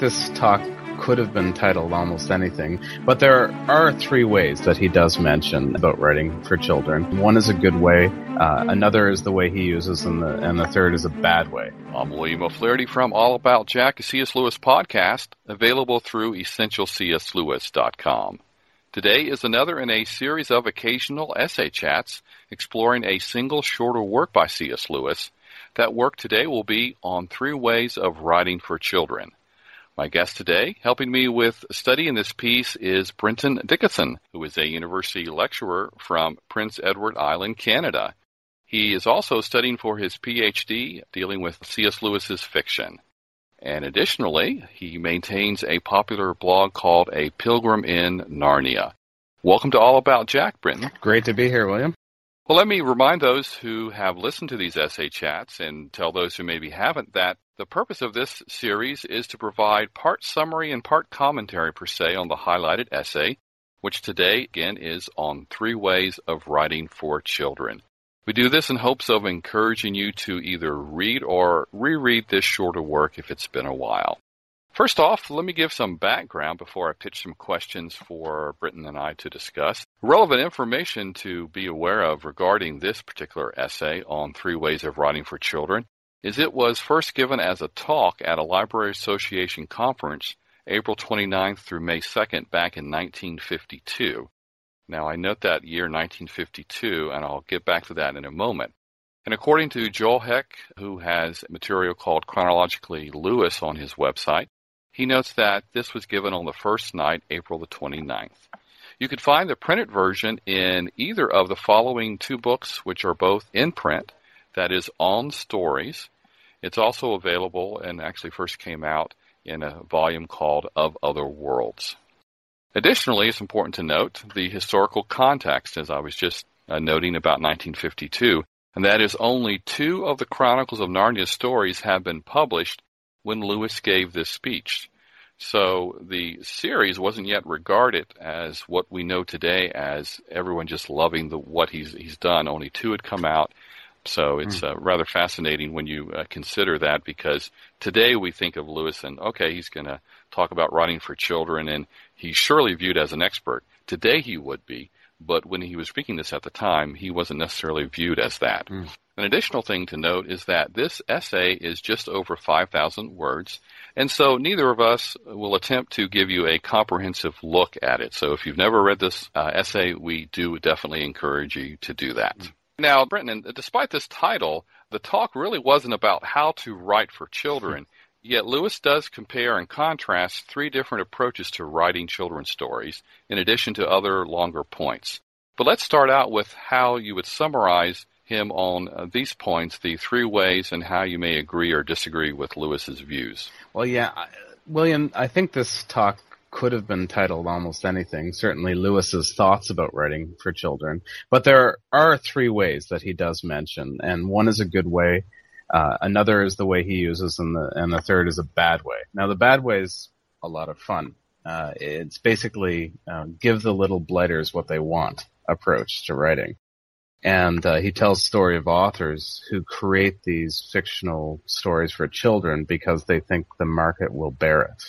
this talk could have been titled almost anything, but there are three ways that he does mention about writing for children. One is a good way, another is the way he uses, and the third is a bad way. I'm William O'Flaherty from All About Jack, a C.S. Lewis podcast, available through EssentialCSLewis.com. Today is another in a series of occasional essay chats exploring a single shorter work by C.S. Lewis. That work today will be on 3 ways of writing for children. My guest today, helping me with studying this piece, is Brenton Dickinson, who is a university lecturer from Prince Edward Island, Canada. He is also studying for his PhD, dealing with C.S. Lewis's fiction. And additionally, he maintains a popular blog called A Pilgrim in Narnia. Welcome to All About Jack, Brenton. Great to be here, William. Well, let me remind those who have listened to these essay chats and tell those who maybe haven't that the purpose of this series is to provide part summary and part commentary per se on the highlighted essay, which today, again, is on 3 ways of writing for children. We do this in hopes of encouraging you to either read or reread this shorter work if it's been a while. First off, let me give some background before I pitch some questions for Brenton and I to discuss. Relevant information to be aware of regarding this particular essay on 3 ways of writing for children is it was first given as a talk at a Library Association conference April 29th through May 2nd back in 1952. Now, I note that year 1952, and I'll get back to that in a moment. And according to Joel Heck, who has material called Chronologically Lewis on his website, he notes that this was given on the first night, April the 29th. You could find the printed version in either of the following 2 books, which are both in print, that is, On Stories. It's also available and actually first came out in a volume called Of Other Worlds. Additionally, it's important to note the historical context, as I was just noting about 1952, and that is only 2 of the Chronicles of Narnia stories have been published when Lewis gave this speech. So the series wasn't yet regarded as what we know today as everyone just loving what he's done. Only 2 had come out. So it's rather fascinating when you consider that, because today we think of Lewis and, okay, he's going to talk about writing for children, and he's surely viewed as an expert. Today he would be, but when he was speaking this at the time, he wasn't necessarily viewed as that. An additional thing to note is that this essay is just over 5,000 words, and so neither of us will attempt to give you a comprehensive look at it. So if you've never read this essay, we do definitely encourage you to do that. Now, Brenton, despite this title, the talk really wasn't about how to write for children, yet Lewis does compare and contrast 3 different approaches to writing children's stories, in addition to other longer points. But let's start out with how you would summarize him on these points, the 3 ways, and how you may agree or disagree with Lewis's views. Well, yeah, William, I think this talk could have been titled almost anything, certainly Lewis's thoughts about writing for children. But there are 3 ways that he does mention, and one is a good way, another is the way he uses, and the third is a bad way. Now, the bad way is a lot of fun. It's basically give the little blighters what they want approach to writing. And he tells story of authors who create these fictional stories for children because they think the market will bear it.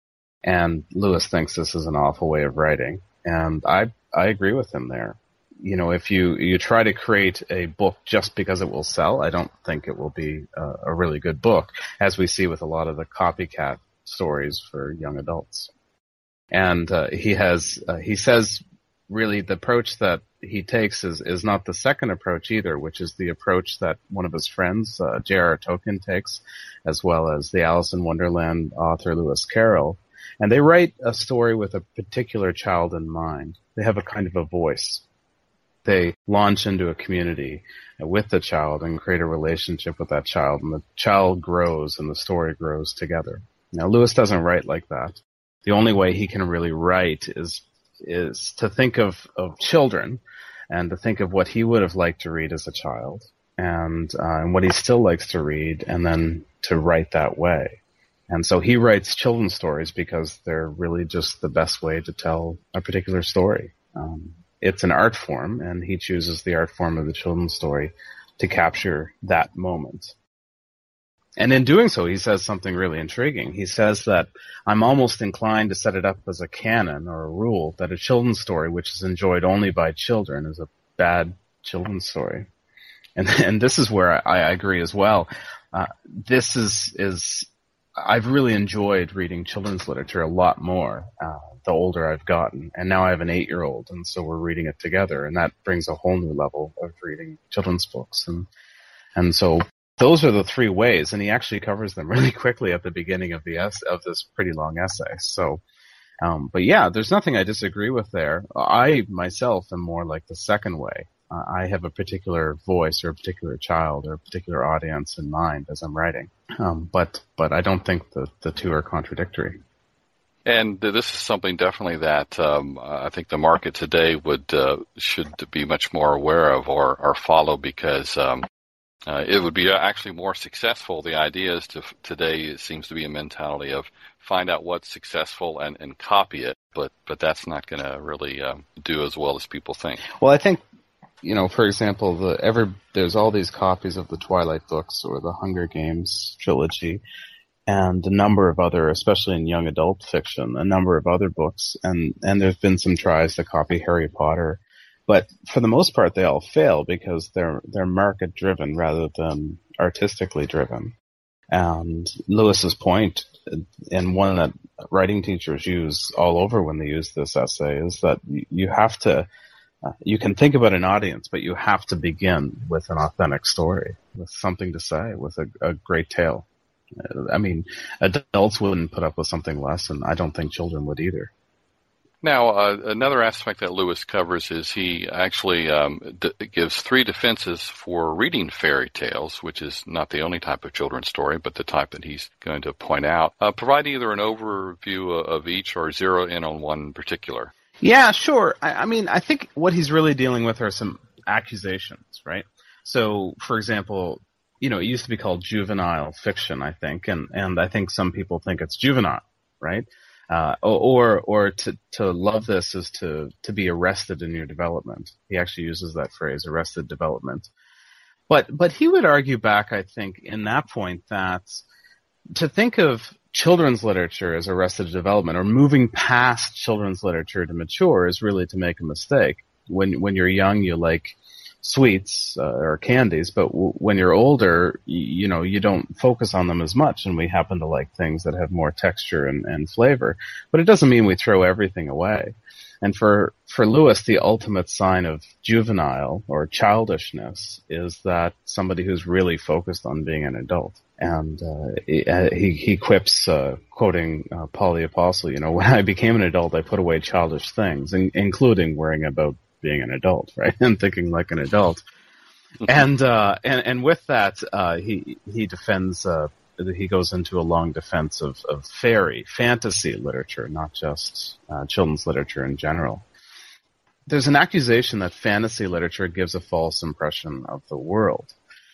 And Lewis thinks this is an awful way of writing. And I agree with him there. You know, if you try to create a book just because it will sell, I don't think it will be a really good book, as we see with a lot of the copycat stories for young adults. And he says really the approach that he takes is not the second approach either, which is the approach that one of his friends, J.R.R. Tolkien, takes, as well as the Alice in Wonderland author Lewis Carroll. And they write a story with a particular child in mind. They have a kind of a voice. They launch into a community with the child and create a relationship with that child, and the child grows and the story grows together. Now, Lewis doesn't write like that. The only way he can really write is to think of children and to think of what he would have liked to read as a child and what he still likes to read, and then to write that way. And so he writes children's stories because they're really just the best way to tell a particular story. It's an art form, and he chooses the art form of the children's story to capture that moment. And in doing so, he says something really intriguing. He says that I'm almost inclined to set it up as a canon or a rule that a children's story which is enjoyed only by children is a bad children's story. And this is where I agree as well. This is I've really enjoyed reading children's literature a lot more the older I've gotten. And now I have an 8-year-old, and so we're reading it together, and that brings a whole new level of reading children's books. And so those are the 3 ways, and he actually covers them really quickly at the beginning of this pretty long essay. So, but yeah, there's nothing I disagree with there. I myself am more like the second way. I have a particular voice or a particular child or a particular audience in mind as I'm writing. But I don't think the 2 are contradictory. And this is something definitely that I think the market today should be much more aware of or follow, because it would be actually more successful. The idea is today it seems to be a mentality of find out what's successful and copy it, but that's not going to really do as well as people think. Well, I think, for example, there's all these copies of the Twilight books or the Hunger Games trilogy, and a number of other, especially in young adult fiction, a number of other books, and there's been some tries to copy Harry Potter. But for the most part, they all fail because they're market driven rather than artistically driven. And Lewis's point, and one that writing teachers use all over when they use this essay, is that you have to, you can think about an audience, but you have to begin with an authentic story, with something to say, with a great tale. I mean, adults wouldn't put up with something less, and I don't think children would either. Now, another aspect that Lewis covers is he actually gives 3 defenses for reading fairy tales, which is not the only type of children's story, but the type that he's going to point out. Provide either an overview of each or zero in on one in particular. Yeah, sure. I mean, I think what he's really dealing with are some accusations, right? So, for example, it used to be called juvenile fiction, I think, and I think some people think it's juvenile, right? Or to love this is to be arrested in your development. He actually uses that phrase, arrested development. But he would argue back, I think, in that point that to think of children's literature as arrested development or moving past children's literature to mature is really to make a mistake. When you're young, you like sweets or candies, but when you're older, you don't focus on them as much, and we happen to like things that have more texture and flavor. But it doesn't mean we throw everything away. And for Lewis, the ultimate sign of juvenile or childishness is that somebody who's really focused on being an adult. And he quips, quoting Paul the Apostle, when I became an adult, I put away childish things, including worrying about being an adult, right, and thinking like an adult. And with that, he defends. He goes into a long defense of fantasy literature, not just children's literature in general. There's an accusation that fantasy literature gives a false impression of the world.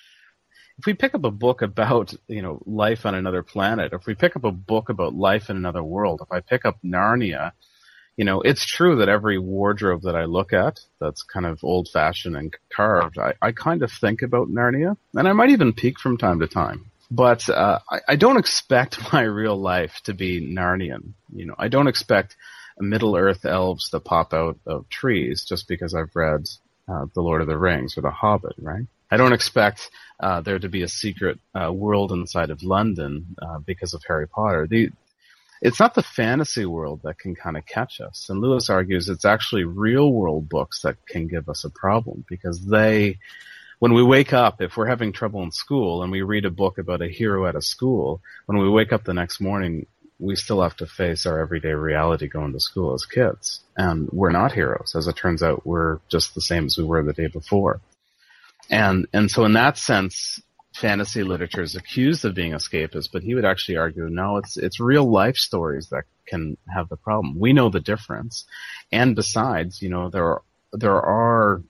If we pick up a book about, life on another planet, if we pick up a book about life in another world, if I pick up Narnia, it's true that every wardrobe that I look at that's kind of old-fashioned and carved, I kind of think about Narnia, and I might even peek from time to time. But I don't expect my real life to be Narnian. I don't expect Middle-earth elves to pop out of trees just because I've read The Lord of the Rings or The Hobbit, right? I don't expect there to be a secret world inside of London because of Harry Potter. It's not the fantasy world that can kind of catch us. And Lewis argues it's actually real-world books that can give us a problem because when we wake up, if we're having trouble in school and we read a book about a hero at a school, when we wake up the next morning, we still have to face our everyday reality going to school as kids. And we're not heroes. As it turns out, we're just the same as we were the day before. And so in that sense, fantasy literature is accused of being escapist, but he would actually argue, no, it's real life stories that can have the problem. We know the difference. And besides, there are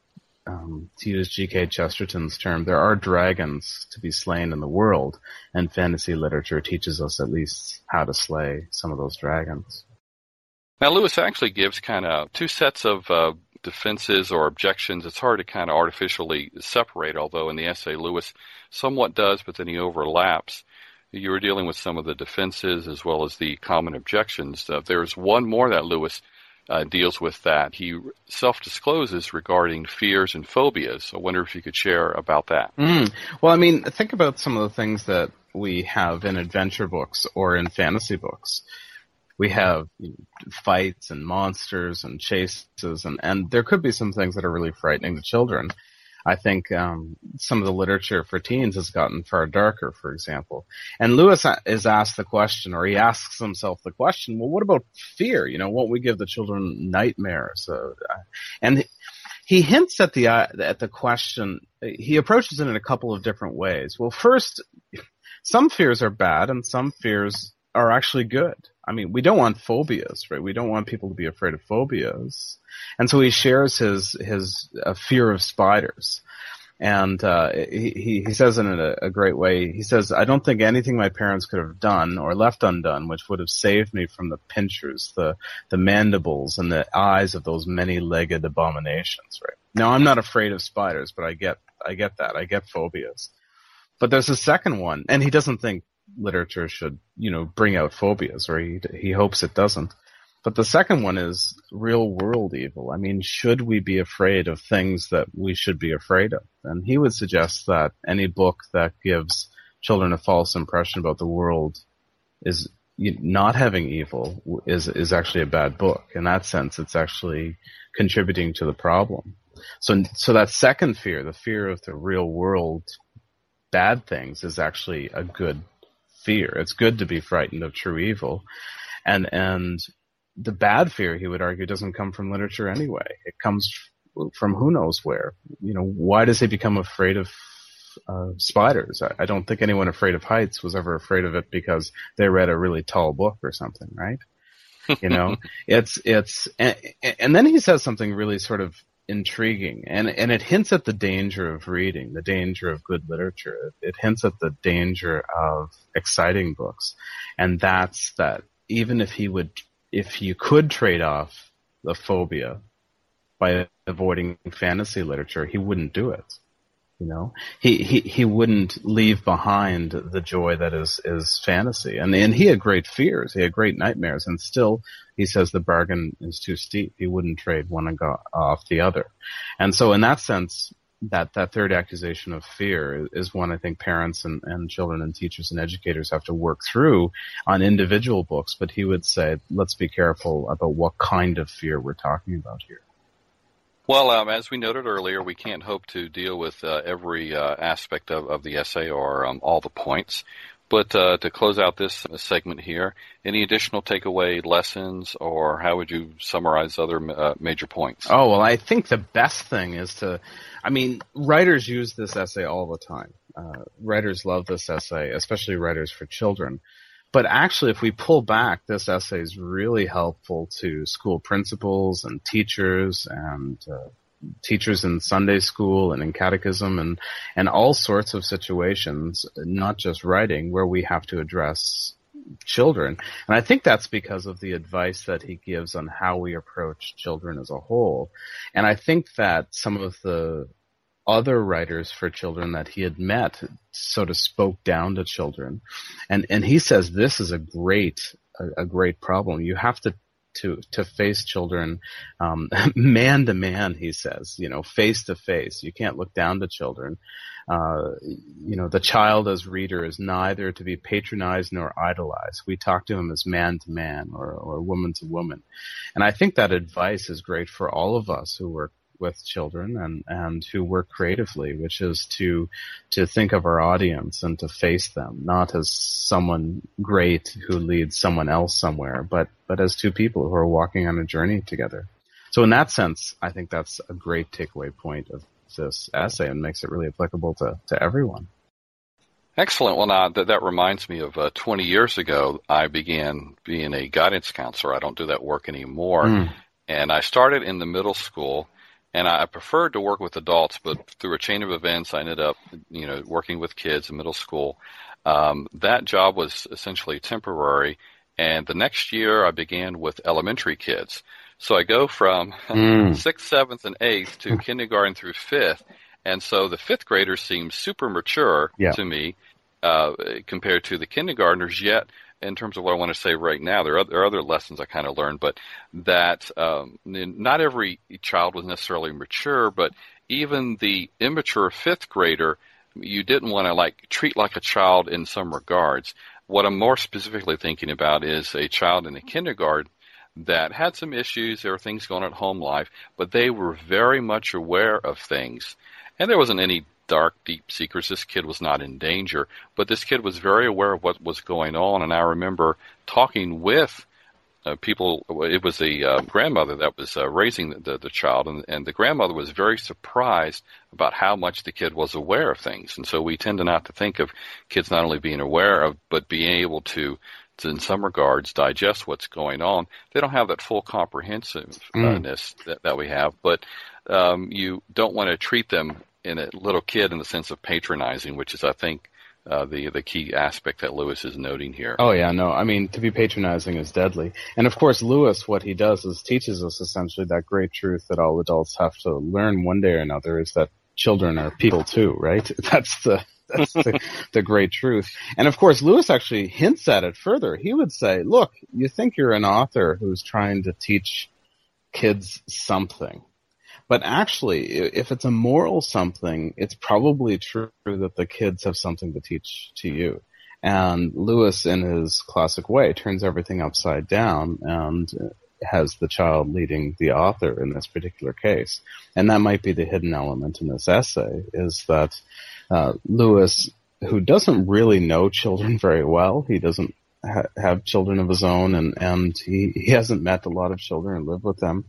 to use G.K. Chesterton's term, there are dragons to be slain in the world, and fantasy literature teaches us at least how to slay some of those dragons. Now, Lewis actually gives kind of 2 sets of defenses or objections. It's hard to kind of artificially separate, although in the essay Lewis somewhat does, but then he overlaps. you were dealing with some of the defenses as well as the common objections. There's one more that Lewis deals with that. He self-discloses regarding fears and phobias. I wonder if you could share about that. Well, I mean, think about some of the things that we have in adventure books or in fantasy books. We have fights and monsters and chases, and there could be some things that are really frightening to children. I think some of the literature for teens has gotten far darker, for example. And Lewis is asked the question, or he asks himself the question, well, what about fear? Won't we give the children nightmares? And he hints at the question. He approaches it in a couple of different ways. Well, first, some fears are bad, and some fears are actually good. I mean, we don't want phobias, right? We don't want people to be afraid of phobias. And so he shares his fear of spiders. And he says it in a great way. He says, I don't think anything my parents could have done or left undone which would have saved me from the pincers, the mandibles, and the eyes of those many-legged abominations, right? Now, I'm not afraid of spiders, but I get that. I get phobias. But there's a second one, and he doesn't think literature should, bring out phobias, or he hopes it doesn't. But the second one is real world evil. I mean, should we be afraid of things that we should be afraid of? And he would suggest that any book that gives children a false impression about the world is not having evil is actually a bad book. In that sense, it's actually contributing to the problem. So that second fear, the fear of the real world bad things, is actually a good fear. It's good to be frightened of true evil. And the bad fear, he would argue, doesn't come from literature anyway. It comes from who knows where. Why does he become afraid of spiders? I don't think anyone afraid of heights was ever afraid of it because they read a really tall book or something, right? And then he says something really sort of intriguing, and it hints at the danger of reading, the danger of good literature. It hints at the danger of exciting books, and that's that even if you could trade off the phobia by avoiding fantasy literature, he wouldn't do it. He wouldn't leave behind the joy that is fantasy. And he had great fears. He had great nightmares. And still, he says the bargain is too steep. He wouldn't trade one off the other. And so in that sense, that third accusation of fear is one I think parents and children and teachers and educators have to work through on individual books. But he would say, let's be careful about what kind of fear we're talking about here. Well, as we noted earlier, we can't hope to deal with every aspect of the essay or all the points. But to close out this segment here, any additional takeaway lessons, or how would you summarize other major points? Oh, well, I think the best thing is writers use this essay all the time. Writers love this essay, especially writers for children. But actually, if we pull back, this essay is really helpful to school principals and teachers in Sunday school and in catechism and all sorts of situations, not just writing, where we have to address children. And I think that's because of the advice that he gives on how we approach children as a whole. And I think that some of the other writers for children that he had met sort of spoke down to children. And he says this is a great problem. You have to face children man to man, he says, face to face. You can't look down to children. The child as reader is neither to be patronized nor idolized. We talk to him as man to man or woman to woman. And I think that advice is great for all of us who work with children and who work creatively, which is to think of our audience and to face them, not as someone great who leads someone else somewhere, but as two people who are walking on a journey together. So in that sense, I think that's a great takeaway point of this essay and makes it really applicable to everyone. Excellent. Well, now that reminds me of 20 years ago, I began being a guidance counselor. I don't do that work anymore. And I started in the middle school. And I preferred to work with adults, but through a chain of events, I ended up, working with kids in middle school. That job was essentially temporary. And the next year, I began with elementary kids. So I go from 6th, 7th, and 8th to kindergarten through 5th. And so the 5th graders seem super mature to me. compared to the kindergartners. Yet, in terms of what I want to say right now, there are other lessons I kind of learned, but that not every child was necessarily mature, but even the immature fifth grader, you didn't want to treat like a child in some regards. What I'm more specifically thinking about is a child in a kindergarten that had some issues. There were things going on at home life, but they were very much aware of things. And there wasn't any dark, deep secrets. This kid was not in danger, but this kid was very aware of what was going on. And I remember talking with people. It was a grandmother that was raising the child, and the grandmother was very surprised about how much the kid was aware of things. And so we tend to not to think of kids not only being aware of, but being able to in some regards, digest what's going on. They don't have that full comprehensiveness that we have, but you don't want to treat them in a little kid in the sense of patronizing, which is, I think, the key aspect that Lewis is noting here. Oh, yeah, no. I mean, to be patronizing is deadly. And, of course, Lewis, what he does is teaches us essentially that great truth that all adults have to learn one day or another, is that children are people too, right? That's the great truth. And, of course, Lewis actually hints at it further. He would say, look, you think you're an author who's trying to teach kids something. But actually, if it's a moral something, it's probably true that the kids have something to teach to you. And Lewis, in his classic way, turns everything upside down and has the child leading the author in this particular case. And that might be the hidden element in this essay, is that Lewis, who doesn't really know children very well, he doesn't have children of his own, and he hasn't met a lot of children and lived with them.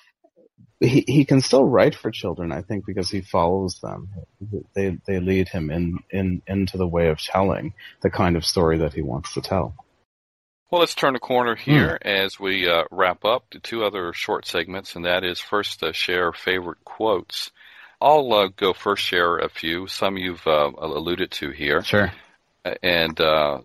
He can still write for children, I think, because he follows them. They lead him into the way of telling the kind of story that he wants to tell. Well, let's turn a corner here as we wrap up to two other short segments, and that is first share favorite quotes. I'll go first, share a few. Some you've alluded to here. Sure. And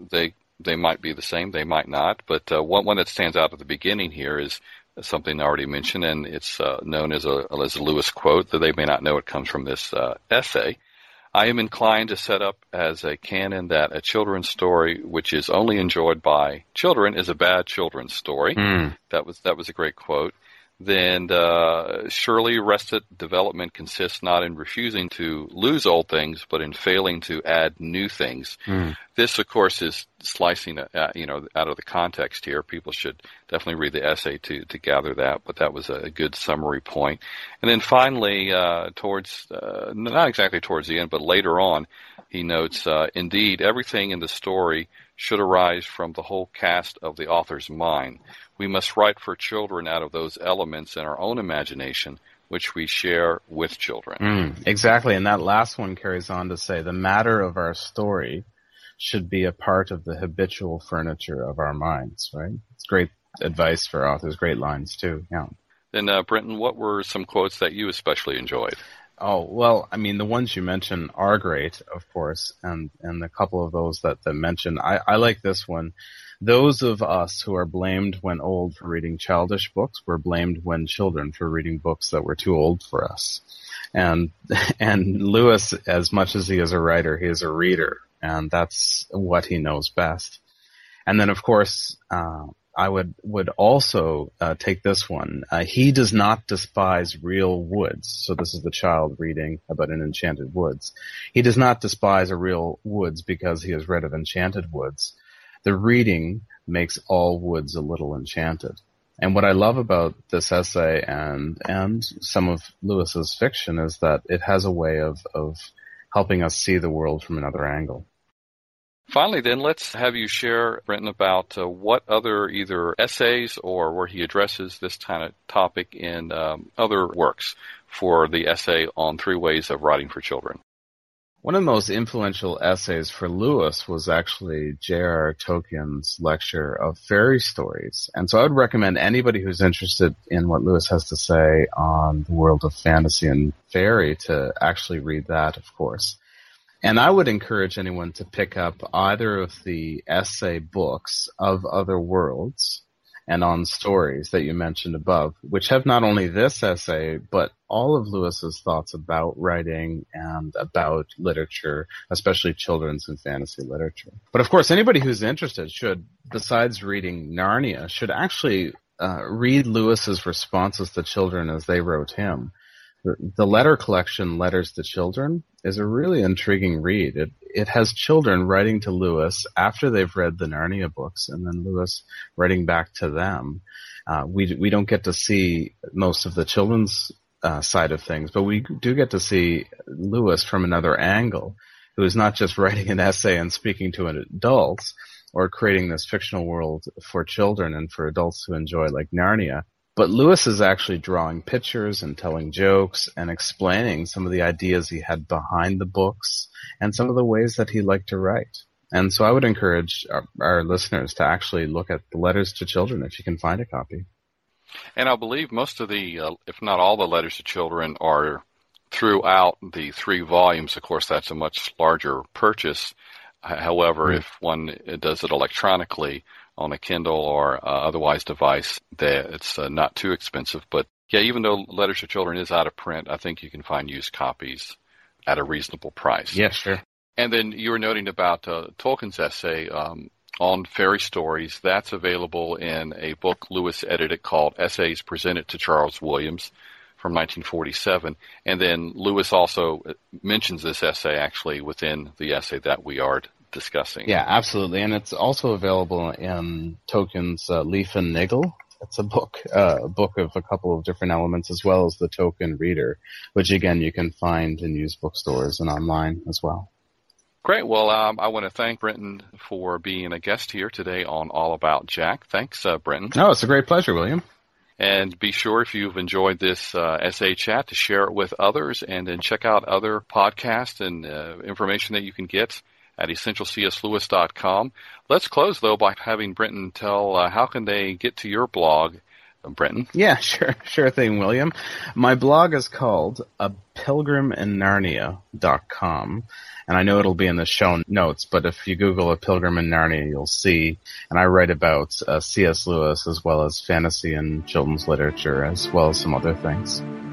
they might be the same, they might not. But one that stands out at the beginning here is something I already mentioned, and it's known as a Lewis quote, though they may not know it comes from this essay. I am inclined to set up as a canon that a children's story which is only enjoyed by children is a bad children's story. That was a great quote. Then surely Arrested Development consists not in refusing to lose old things, but in failing to add new things. This, of course, is slicing out of the context here. People should definitely read the essay to gather that, but that was a good summary point. And then finally, towards not exactly towards the end, but later on, he notes, indeed, everything in the story should arise from the whole cast of the author's mind. We must write for children out of those elements in our own imagination, which we share with children. Exactly, and that last one carries on to say the matter of our story should be a part of the habitual furniture of our minds, right? It's great advice for authors, great lines too, yeah. Then, Brenton, what were some quotes that you especially enjoyed? Oh, well, I mean, the ones you mentioned are great, of course, and a couple of those that mention. I like this one. Those of us who are blamed when old for reading childish books were blamed when children for reading books that were too old for us. And Lewis, as much as he is a writer, he is a reader, and that's what he knows best. And then, of course, I would also take this one. He does not despise real woods. So this is the child reading about an enchanted woods. He does not despise a real woods because he has read of enchanted woods. The reading makes all woods a little enchanted. And what I love about this essay and some of Lewis's fiction is that it has a way of helping us see the world from another angle. Finally, then, let's have you share, Brenton, about what other either essays or where he addresses this kind of topic in other works for the essay on 3 ways of writing for children. One of the most influential essays for Lewis was actually J.R.R. Tolkien's lecture of fairy stories. And so I would recommend anybody who's interested in what Lewis has to say on the world of fantasy and fairy to actually read that, of course. And I would encourage anyone to pick up either of the essay books of Other Worlds and on stories that you mentioned above, which have not only this essay, but all of Lewis's thoughts about writing and about literature, especially children's and fantasy literature. But of course, anybody who's interested should, besides reading Narnia, should actually read Lewis's responses to children as they wrote him. The letter collection, Letters to Children, is a really intriguing read. It has children writing to Lewis after they've read the Narnia books, and then Lewis writing back to them. We don't get to see most of the children's side of things, but we do get to see Lewis from another angle, who is not just writing an essay and speaking to adults, or creating this fictional world for children and for adults to enjoy like Narnia. But Lewis is actually drawing pictures and telling jokes and explaining some of the ideas he had behind the books and some of the ways that he liked to write. And so I would encourage our listeners to actually look at the Letters to Children if you can find a copy. And I believe most of the, if not all the Letters to Children are throughout the 3 volumes. Of course, that's a much larger purchase. However, if one does it electronically on a Kindle or otherwise device, it's not too expensive. But yeah, even though Letters to Children is out of print, I think you can find used copies at a reasonable price. Yeah, sure. And then you were noting about Tolkien's essay on fairy stories. That's available in a book Lewis edited called Essays Presented to Charles Williams from 1947. And then Lewis also mentions this essay actually within the essay that we are discussing. Yeah, absolutely. And it's also available in Tolkien's Leaf and Niggle. It's a book of a couple of different elements, as well as the Tolkien Reader, which again you can find in used bookstores and online as well. Great. Well, I want to thank Brenton for being a guest here today on All About Jack. Thanks, Brenton. No, it's a great pleasure, William. And be sure, if you've enjoyed this essay chat, to share it with others, and then check out other podcasts and information that you can get at EssentialCSLewis.com. Let's close, though, by having Brenton tell how can they get to your blog, Brenton? Yeah, sure thing, William. My blog is called apilgriminNarnia.com, and I know it'll be in the show notes, but if you Google A Pilgrim in Narnia, you'll see, and I write about C.S. Lewis as well as fantasy and children's literature, as well as some other things.